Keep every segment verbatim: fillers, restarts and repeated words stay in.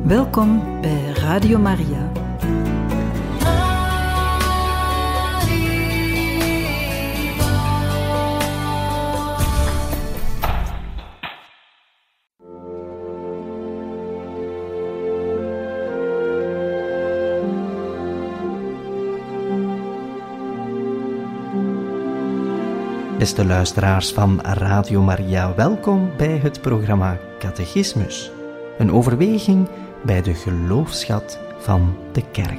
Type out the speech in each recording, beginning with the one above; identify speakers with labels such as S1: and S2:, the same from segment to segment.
S1: Welkom bij Radio Maria.
S2: Beste luisteraars van Radio Maria, welkom bij het programma Catechismus. Een overweging bij de geloofsschat van de Kerk.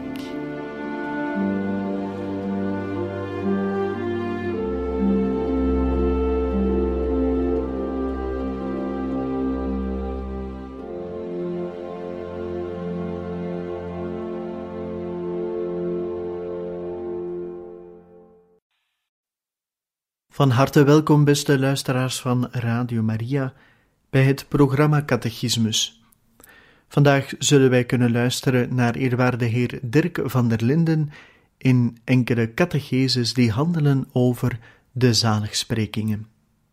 S3: Van harte welkom, beste luisteraars van Radio Maria, bij het programma Catechismus. Vandaag zullen wij kunnen luisteren naar eerwaarde heer Dirk van der Linden in enkele catecheses die handelen over de zaligsprekingen.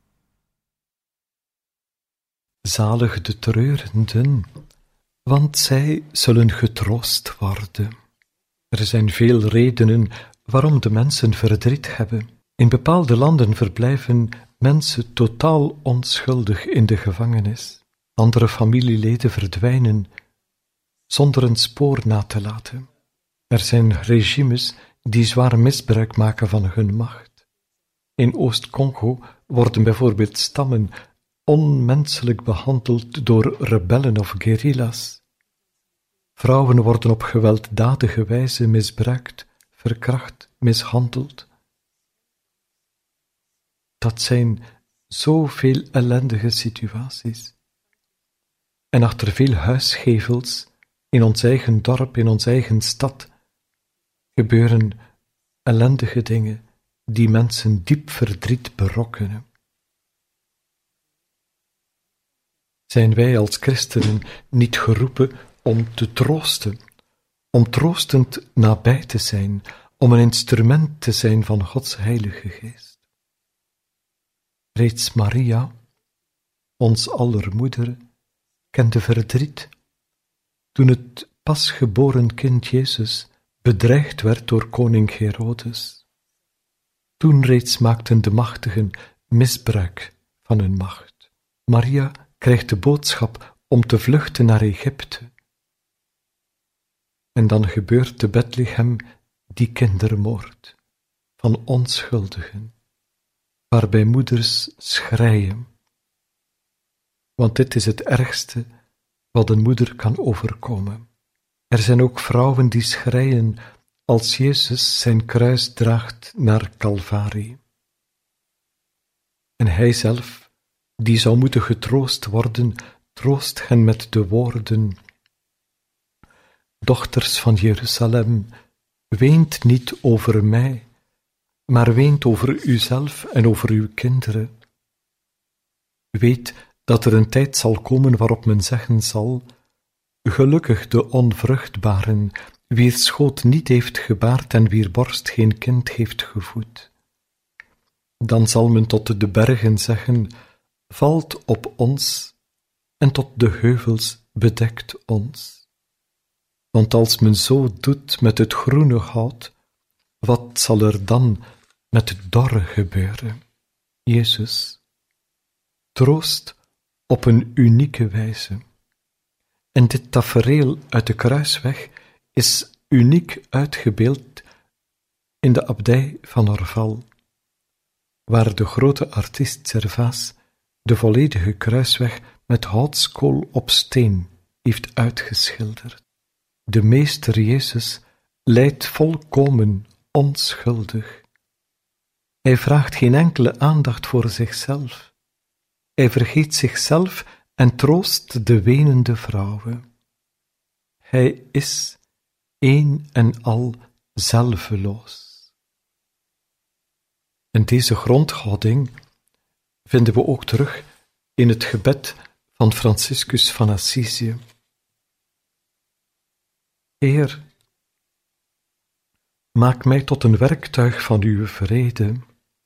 S4: Zalig de treurenden, want zij zullen getroost worden. Er zijn veel redenen waarom de mensen verdriet hebben. In bepaalde landen verblijven mensen totaal onschuldig in de gevangenis. Andere familieleden verdwijnen zonder een spoor na te laten. Er zijn regimes die zwaar misbruik maken van hun macht. In Oost-Congo worden bijvoorbeeld stammen onmenselijk behandeld door rebellen of guerrilla's. Vrouwen worden op gewelddadige wijze misbruikt, verkracht, mishandeld. Dat zijn zoveel ellendige situaties. En achter veel huisgevels, in ons eigen dorp, in onze eigen stad, gebeuren ellendige dingen die mensen diep verdriet berokkenen. Zijn wij als christenen niet geroepen om te troosten, om troostend nabij te zijn, om een instrument te zijn van Gods Heilige Geest? Reeds Maria, ons aller moeder, kende verdriet toen het pasgeboren kind Jezus bedreigd werd door koning Herodes. Toen reeds maakten de machtigen misbruik van hun macht. Maria krijgt de boodschap om te vluchten naar Egypte. En dan gebeurt te Bethlehem die kindermoord van onschuldigen, waarbij moeders schreien. Want dit is het ergste wat een moeder kan overkomen. Er zijn ook vrouwen die schreien als Jezus zijn kruis draagt naar Calvarie. En hij zelf, die zou moeten getroost worden, troost hen met de woorden: Dochters van Jeruzalem, weent niet over mij, maar weent over uzelf en over uw kinderen. Weet dat er een tijd zal komen waarop men zeggen zal: gelukkig de onvruchtbaren, wier schoot niet heeft gebaard en wier borst geen kind heeft gevoed. Dan zal men tot de bergen zeggen: valt op ons, en tot de heuvels bedekt ons. Want als men zo doet met het groene hout, wat zal er dan met het dorre gebeuren? Jezus troost op een unieke wijze. En dit tafereel uit de Kruisweg is uniek uitgebeeld in de abdij van Orval, waar de grote artiest Servaas de volledige Kruisweg met houtskool op steen heeft uitgeschilderd. De Meester Jezus lijdt volkomen onschuldig. Hij vraagt geen enkele aandacht voor zichzelf. Hij vergeet zichzelf en troost de wenende vrouwen. Hij is één en al zelveloos. En deze grondhouding vinden we ook terug in het gebed van Franciscus van Assisi. Heer, maak mij tot een werktuig van uw vrede.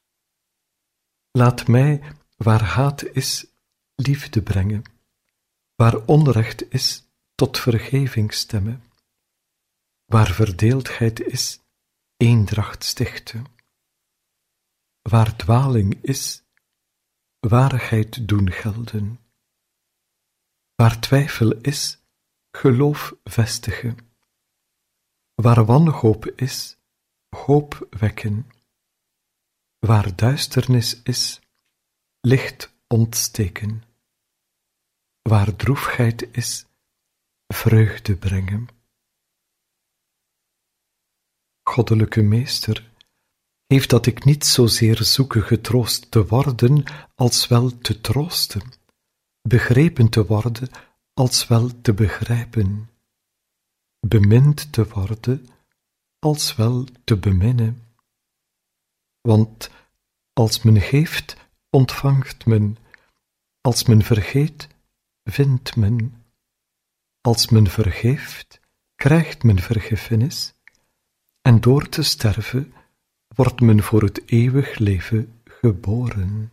S4: Laat mij, waar haat is, liefde brengen. Waar onrecht is, tot vergeving stemmen. Waar verdeeldheid is, eendracht stichten. Waar dwaling is, waarheid doen gelden. Waar twijfel is, geloof vestigen. Waar wanhoop is, hoop wekken. Waar duisternis is, licht ontsteken. Waar droefheid is, vreugde brengen. Goddelijke Meester, heeft dat ik niet zozeer zoeke getroost te worden, als wel te troosten, begrepen te worden, als wel te begrijpen, bemind te worden, als wel te beminnen. Want als men geeft, ontvangt men, als men vergeet, vindt men, als men vergeeft, krijgt men vergiffenis, en door te sterven wordt men voor het eeuwig leven geboren.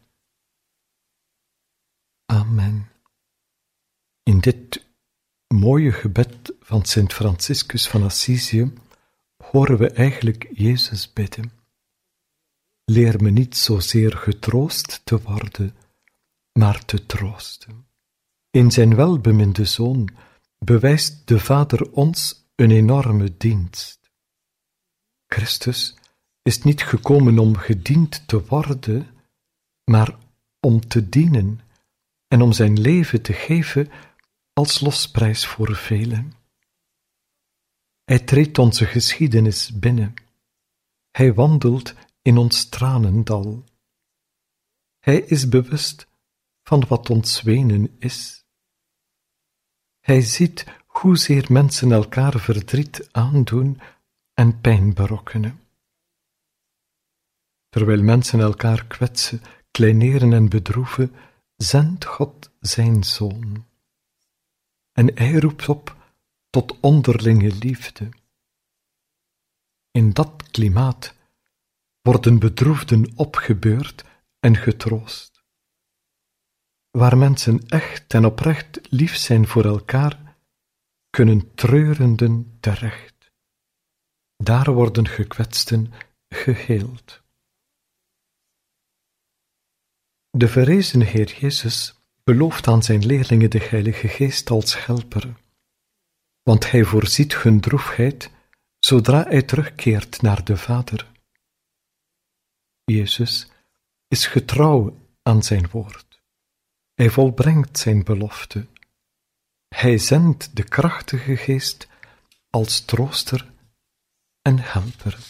S4: Amen. In dit mooie gebed van Sint Franciscus van Assisië horen we eigenlijk Jezus bidden. Leer me niet zozeer getroost te worden, maar te troosten. In zijn welbeminde Zoon bewijst de Vader ons een enorme dienst. Christus is niet gekomen om gediend te worden, maar om te dienen en om zijn leven te geven als losprijs voor velen. Hij treedt onze geschiedenis binnen. Hij wandelt in ons tranendal. Hij is bewust van wat ons wenen is. Hij ziet hoezeer mensen elkaar verdriet aandoen en pijn berokkenen. Terwijl mensen elkaar kwetsen, kleineren en bedroeven, zendt God zijn Zoon. En hij roept op tot onderlinge liefde. In dat klimaat worden bedroefden opgebeurd en getroost. Waar mensen echt en oprecht lief zijn voor elkaar, kunnen treurenden terecht. Daar worden gekwetsten geheeld. De verrezen Heer Jezus belooft aan zijn leerlingen de Heilige Geest als helper, want hij voorziet hun droefheid zodra hij terugkeert naar de Vader. Jezus is getrouw aan zijn woord. Hij volbrengt zijn belofte. Hij zendt de krachtige Geest als trooster en helper.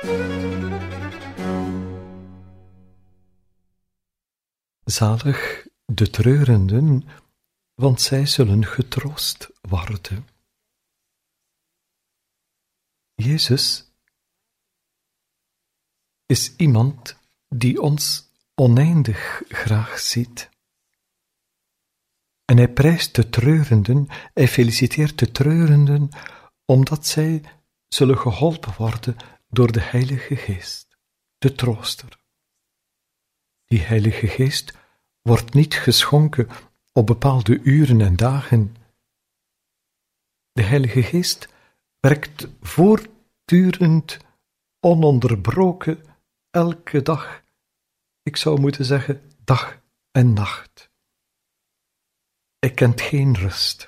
S4: Zalig de treurenden, want zij zullen getroost worden. Jezus is iemand die ons oneindig graag ziet. En hij prijst de treurenden, hij feliciteert de treurenden, omdat zij zullen geholpen worden door de Heilige Geest, de trooster. Die Heilige Geest wordt niet geschonken op bepaalde uren en dagen. De Heilige Geest werkt voortdurend, ononderbroken, elke dag. Ik zou moeten zeggen, dag en nacht. Hij kent geen rust.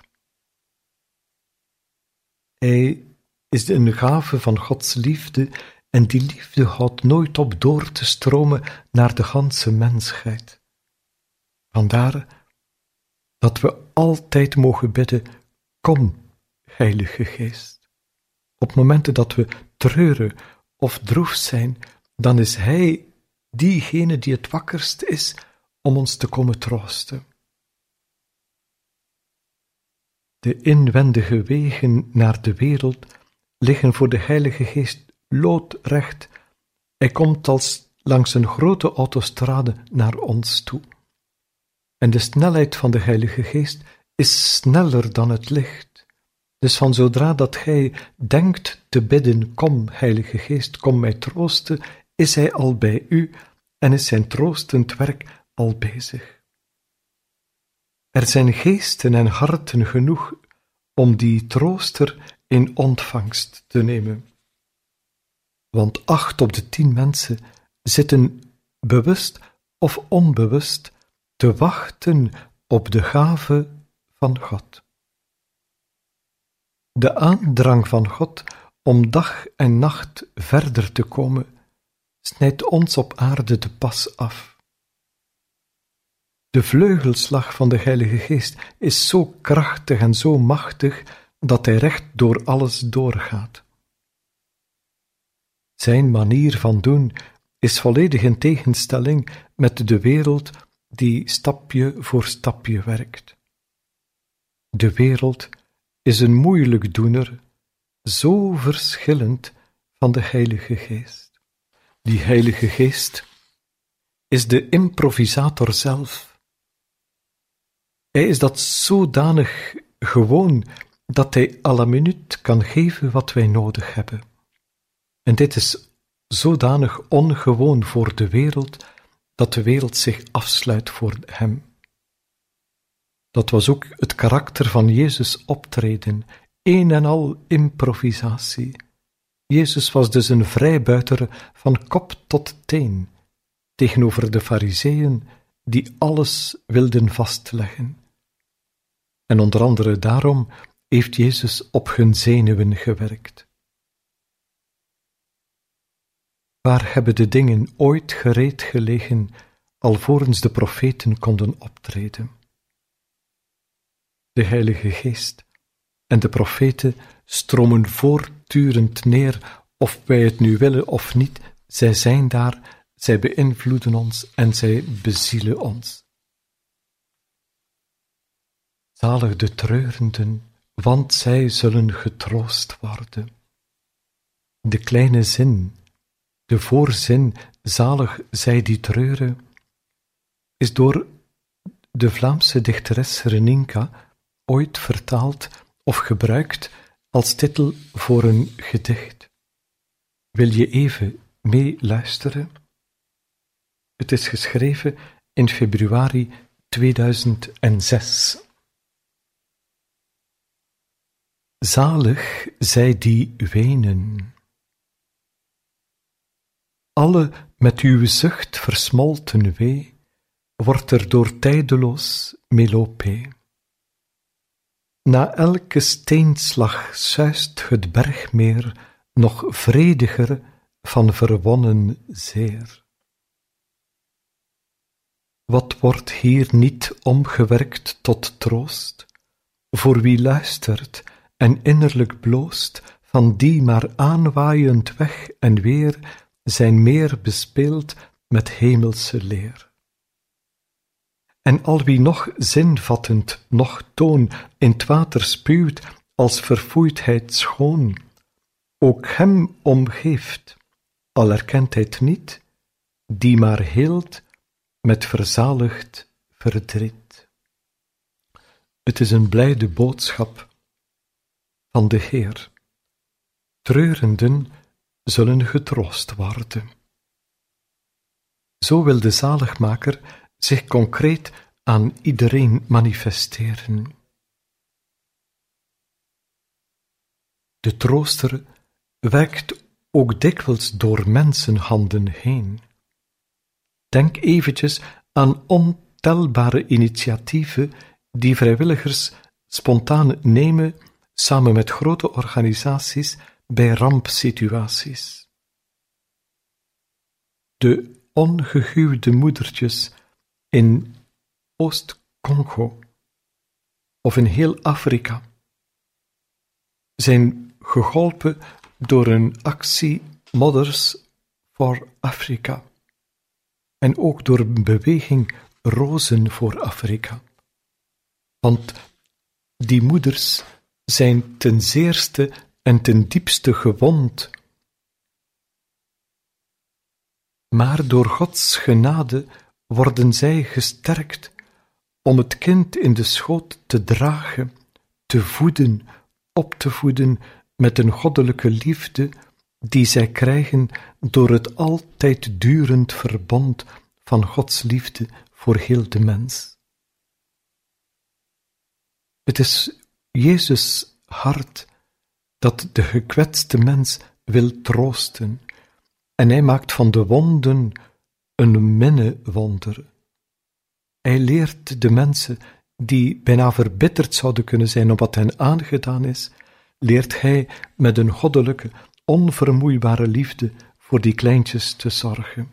S4: Hij is een gave van Gods liefde en die liefde houdt nooit op door te stromen naar de ganse mensheid. Vandaar dat we altijd mogen bidden, kom, Heilige Geest. Op momenten dat we treuren of droef zijn, dan is Hij diegene die het wakkerst is om ons te komen troosten. De inwendige wegen naar de wereld liggen voor de Heilige Geest loodrecht. Hij komt als langs een grote autostrade naar ons toe. En de snelheid van de Heilige Geest is sneller dan het licht. Dus van zodra dat gij denkt te bidden, kom, Heilige Geest, kom mij troosten, is hij al bij u en is zijn troostend werk al bezig. Er zijn geesten en harten genoeg om die trooster in ontvangst te nemen. Want acht op de tien mensen zitten bewust of onbewust te wachten op de gave van God. De aandrang van God om dag en nacht verder te komen, snijdt ons op aarde de pas af. De vleugelslag van de Heilige Geest is zo krachtig en zo machtig, dat hij recht door alles doorgaat. Zijn manier van doen is volledig in tegenstelling met de wereld die stapje voor stapje werkt. De wereld is een moeilijkdoener, zo verschillend van de Heilige Geest. Die Heilige Geest is de improvisator zelf. Hij is dat zodanig gewoon dat hij à la minuut kan geven wat wij nodig hebben. En dit is zodanig ongewoon voor de wereld, dat de wereld zich afsluit voor hem. Dat was ook het karakter van Jezus' optreden, een en al improvisatie. Jezus was dus een vrijbuiter van kop tot teen, tegenover de Farizeeën die alles wilden vastleggen. En onder andere daarom heeft Jezus op hun zenuwen gewerkt. Waar hebben de dingen ooit gereed gelegen, alvorens de profeten konden optreden? De Heilige Geest en de profeten stromen voortdurend neer, of wij het nu willen of niet, zij zijn daar, zij beïnvloeden ons en zij bezielen ons. Zalig de treurenden, want zij zullen getroost worden. De kleine zin, de voorzin, zalig zij die treuren, is door de Vlaamse dichteres Reninka ooit vertaald of gebruikt als titel voor een gedicht. Wil je even meeluisteren? Het is geschreven in februari tweeduizend zes. Zalig zij die wenen. Alle met uw zucht versmolten wee, wordt er door tijdeloos melopee. Na elke steenslag suist het bergmeer nog vrediger van verwonnen zeer. Wat wordt hier niet omgewerkt tot troost, voor wie luistert en innerlijk bloost van die maar aanwaaiend weg en weer zijn meer bespeeld met hemelse leer. En al wie nog zinvattend, nog toon in 't water spuwt als verfoeidheid schoon, ook hem omgeeft, al erkent hij 't niet, die maar heelt met verzaligd verdriet. Het is een blijde boodschap van de Heer. Treurenden zullen getroost worden. Zo wil de zaligmaker zich concreet aan iedereen manifesteren. De trooster werkt ook dikwijls door mensenhanden heen. Denk eventjes aan ontelbare initiatieven die vrijwilligers spontaan nemen samen met grote organisaties bij rampsituaties. De ongehuwde moedertjes in Oost-Congo of in heel Afrika zijn geholpen door een actie Mothers for Africa en ook door een beweging Rozen voor Afrika. Want die moeders zijn ten zeerste en ten diepste gewond. Maar door Gods genade worden zij gesterkt om het kind in de schoot te dragen, te voeden, op te voeden met een goddelijke liefde die zij krijgen door het altijd durend verbond van Gods liefde voor heel de mens. Het is Jezus' hart dat de gekwetste mens wil troosten, en hij maakt van de wonden een minnewonder. Hij leert de mensen die bijna verbitterd zouden kunnen zijn om wat hen aangedaan is, leert hij met een goddelijke, onvermoeibare liefde voor die kleintjes te zorgen.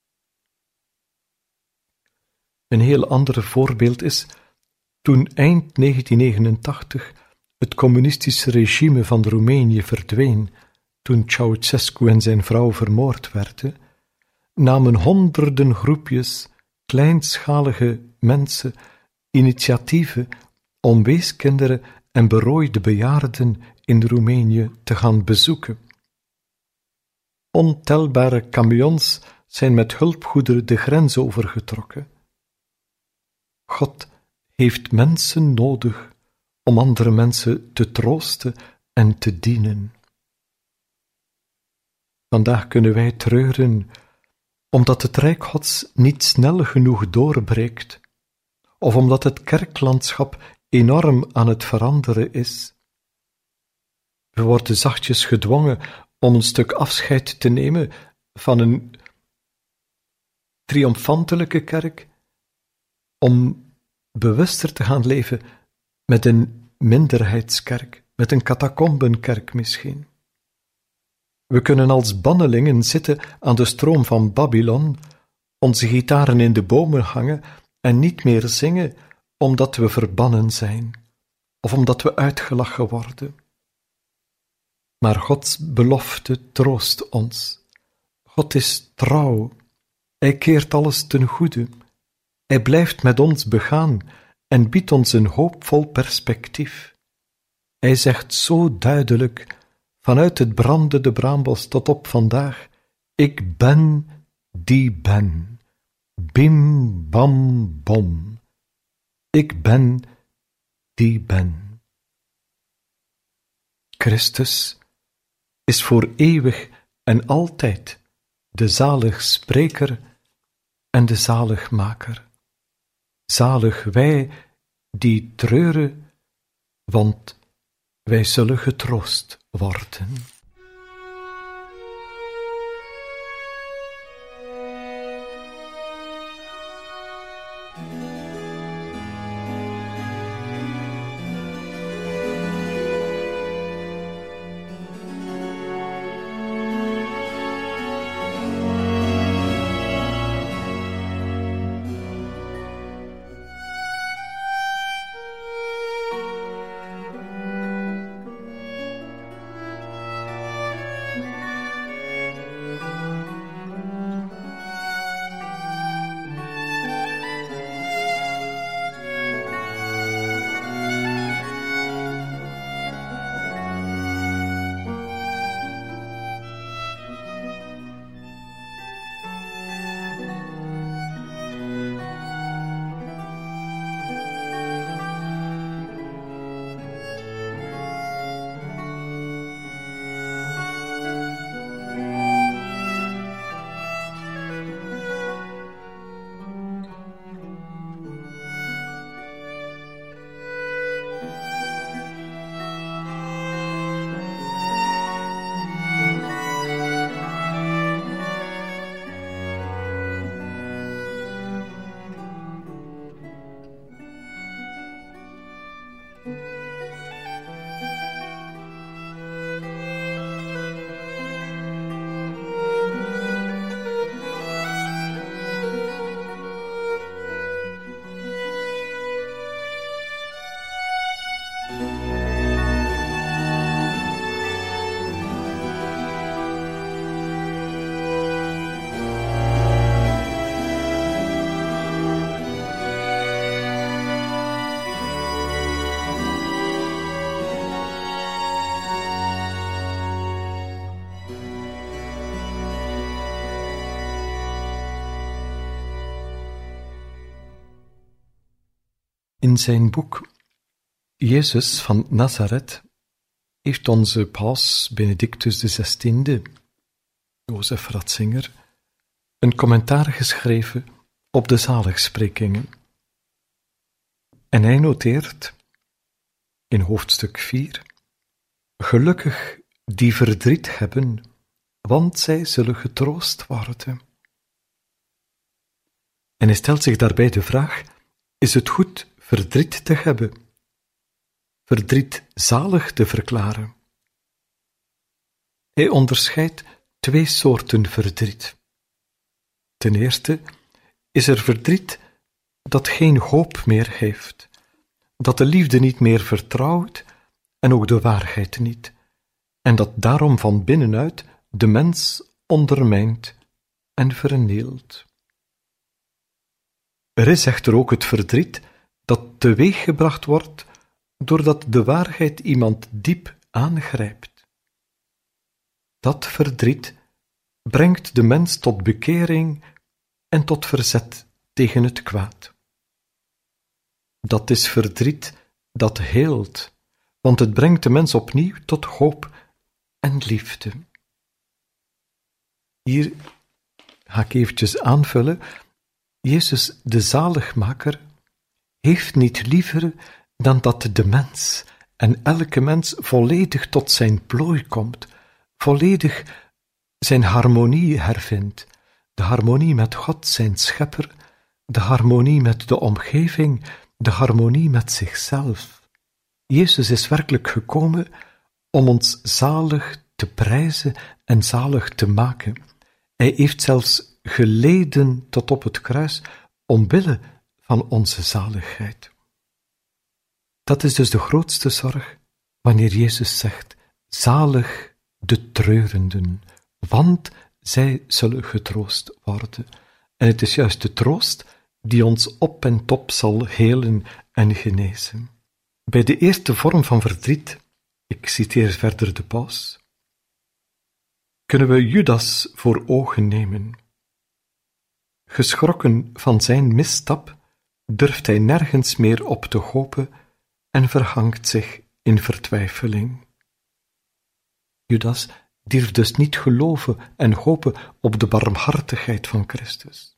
S4: Een heel ander voorbeeld is, toen eind negentien negenentachtig het communistische regime van Roemenië verdween, toen Ceausescu en zijn vrouw vermoord werden, namen honderden groepjes kleinschalige mensen initiatieven om weeskinderen en berooide bejaarden in Roemenië te gaan bezoeken. Ontelbare camions zijn met hulpgoederen de grens overgetrokken. God heeft mensen nodig om andere mensen te troosten en te dienen. Vandaag kunnen wij treuren omdat het Rijk Gods niet snel genoeg doorbreekt, of omdat het kerklandschap enorm aan het veranderen is. We worden zachtjes gedwongen om een stuk afscheid te nemen van een triomfantelijke kerk, om bewuster te gaan leven met een minderheidskerk, met een catacombenkerk misschien. We kunnen als bannelingen zitten aan de stroom van Babylon, onze gitaren in de bomen hangen en niet meer zingen omdat we verbannen zijn, of omdat we uitgelachen worden. Maar Gods belofte troost ons. God is trouw. Hij keert alles ten goede. Hij blijft met ons begaan en biedt ons een hoopvol perspectief. Hij zegt zo duidelijk, vanuit het brandende braambos tot op vandaag, ik ben die ben. Bim, bam, bom. Ik ben die ben. Christus is voor eeuwig en altijd de zaligspreker en de zaligmaker. Zalig wij die treuren, want wij zullen getroost worden. In zijn boek Jezus van Nazareth heeft onze paus Benedictus de zestiende, Jozef Ratzinger, een commentaar geschreven op de zaligsprekingen. En hij noteert in hoofdstuk vier: gelukkig die verdriet hebben, want zij zullen getroost worden. En hij stelt zich daarbij de vraag: is het goed verdriet te hebben? Verdriet zalig te verklaren? Hij onderscheidt twee soorten verdriet. Ten eerste is er verdriet dat geen hoop meer heeft, dat de liefde niet meer vertrouwt en ook de waarheid niet, en dat daarom van binnenuit de mens ondermijnt en vernielt. Er is echter ook het verdriet dat teweeggebracht wordt doordat de waarheid iemand diep aangrijpt. Dat verdriet brengt de mens tot bekering en tot verzet tegen het kwaad. Dat is verdriet dat heelt, want het brengt de mens opnieuw tot hoop en liefde. Hier ga ik eventjes aanvullen. Jezus, de zaligmaker, heeft niet liever dan dat de mens en elke mens volledig tot zijn plooi komt, volledig zijn harmonie hervindt, de harmonie met God, zijn schepper, de harmonie met de omgeving, de harmonie met zichzelf. Jezus is werkelijk gekomen om ons zalig te prijzen en zalig te maken. Hij heeft zelfs geleden tot op het kruis omwille van onze zaligheid. Dat is dus de grootste zorg wanneer Jezus zegt: zalig de treurenden, want zij zullen getroost worden. En het is juist de troost die ons op en top zal helen en genezen. Bij de eerste vorm van verdriet, ik citeer verder de paus, kunnen we Judas voor ogen nemen. Geschrokken van zijn misstap durft hij nergens meer op te hopen en verhangt zich in vertwijfeling. Judas durft dus niet geloven en hopen op de barmhartigheid van Christus.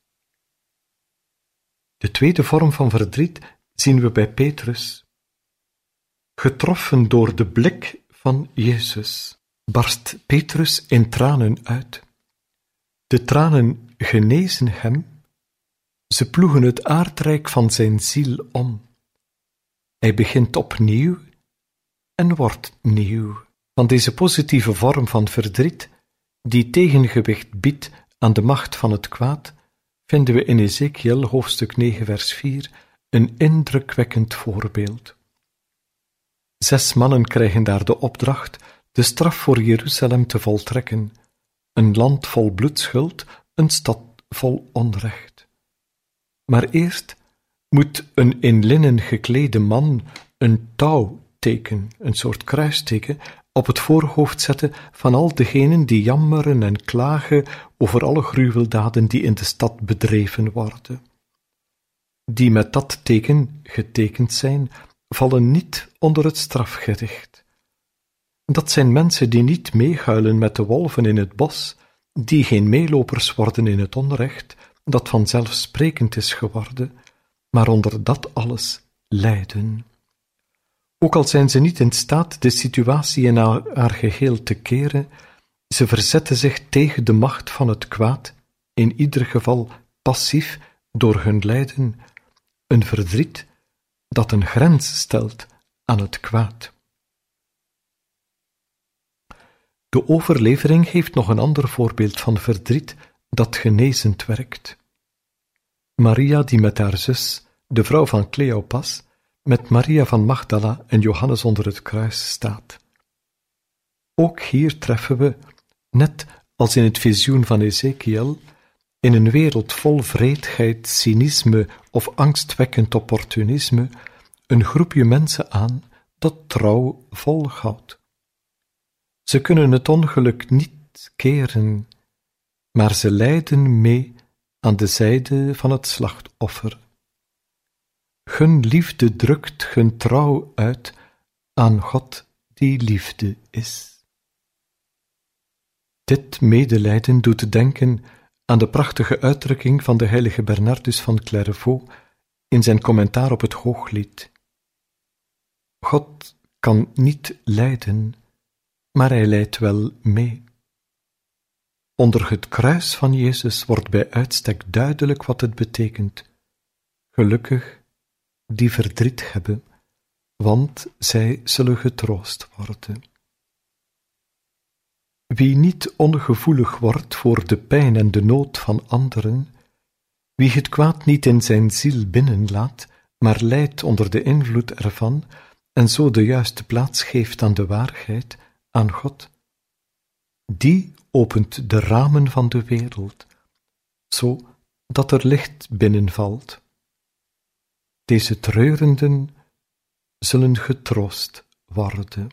S4: De tweede vorm van verdriet zien we bij Petrus. Getroffen door de blik van Jezus, barst Petrus in tranen uit. De tranen genezen hem, ze ploegen het aardrijk van zijn ziel om. Hij begint opnieuw en wordt nieuw. Van deze positieve vorm van verdriet, die tegengewicht biedt aan de macht van het kwaad, vinden we in Ezekiel hoofdstuk negen vers vier een indrukwekkend voorbeeld. Zes mannen krijgen daar de opdracht de straf voor Jeruzalem te voltrekken, een land vol bloedschuld, een stad vol onrecht. Maar eerst moet een in linnen geklede man een touwteken, een soort kruisteken, op het voorhoofd zetten van al degenen die jammeren en klagen over alle gruweldaden die in de stad bedreven worden. Die met dat teken getekend zijn, vallen niet onder het strafgericht. Dat zijn mensen die niet meehuilen met de wolven in het bos, die geen meelopers worden in het onrecht, dat vanzelfsprekend is geworden, maar onder dat alles lijden. Ook al zijn ze niet in staat de situatie in haar, haar geheel te keren, ze verzetten zich tegen de macht van het kwaad, in ieder geval passief door hun lijden, een verdriet dat een grens stelt aan het kwaad. De overlevering geeft nog een ander voorbeeld van verdriet dat genezend werkt. Maria die met haar zus, de vrouw van Cleopas, met Maria van Magdala en Johannes onder het kruis staat. Ook hier treffen we, net als in het visioen van Ezekiel, in een wereld vol wreedheid, cynisme of angstwekkend opportunisme, een groepje mensen aan dat trouw volhoudt. Ze kunnen het ongeluk niet keren, maar ze lijden mee aan de zijde van het slachtoffer. Gun liefde drukt gun trouw uit aan God die liefde is. Dit medelijden doet denken aan de prachtige uitdrukking van de heilige Bernardus van Clairvaux in zijn commentaar op het Hooglied. God kan niet lijden, maar hij lijdt wel mee. Onder het kruis van Jezus wordt bij uitstek duidelijk wat het betekent. Gelukkig die verdriet hebben, want zij zullen getroost worden. Wie niet ongevoelig wordt voor de pijn en de nood van anderen, wie het kwaad niet in zijn ziel binnenlaat, maar lijdt onder de invloed ervan en zo de juiste plaats geeft aan de waarheid, aan God, die opent de ramen van de wereld, zo dat er licht binnenvalt. Deze treurenden zullen getroost worden.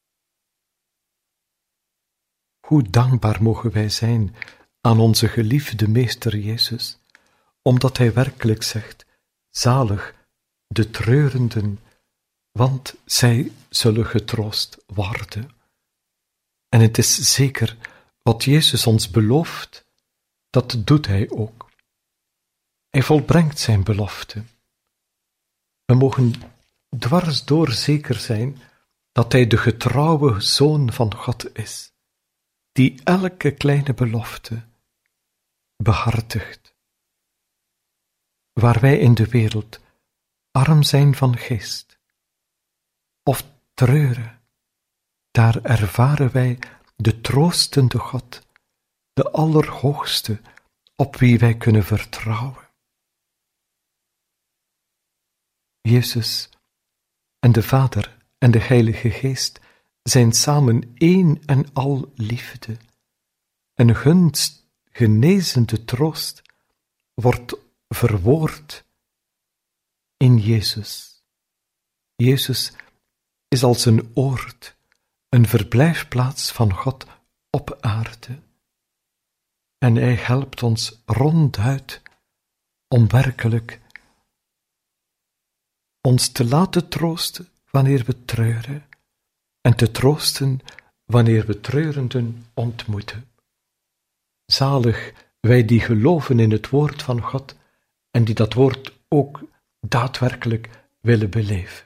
S4: Hoe dankbaar mogen wij zijn aan onze geliefde Meester Jezus, omdat Hij werkelijk zegt, zalig de treurenden, want zij zullen getroost worden. En het is zeker wat Jezus ons belooft, dat doet Hij ook. Hij volbrengt zijn belofte. We mogen dwarsdoor zeker zijn dat Hij de getrouwe Zoon van God is, die elke kleine belofte behartigt. Waar wij in de wereld arm zijn van geest, of treuren, daar ervaren wij de troostende God, de Allerhoogste, op wie wij kunnen vertrouwen. Jezus en de Vader en de Heilige Geest zijn samen één en al liefde, en hun genezende troost wordt verwoord in Jezus. Jezus is als een oord, een verblijfplaats van God op aarde. En Hij helpt ons ronduit om werkelijk ons te laten troosten wanneer we treuren en te troosten wanneer we treurenden ontmoeten. Zalig wij die geloven in het woord van God en die dat woord ook daadwerkelijk willen beleven.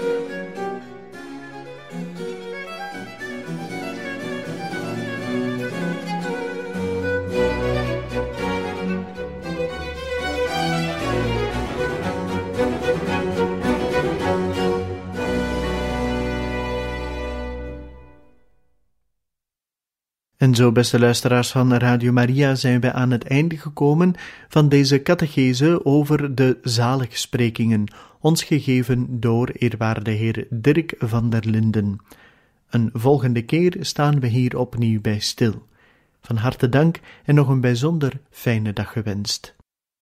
S3: En zo, beste luisteraars van Radio Maria, zijn wij aan het einde gekomen van deze catechese over de zaligsprekingen, ons gegeven door eerwaarde heer Dirk van der Linden. Een volgende keer staan we hier opnieuw bij stil. Van harte dank en nog een bijzonder fijne dag gewenst.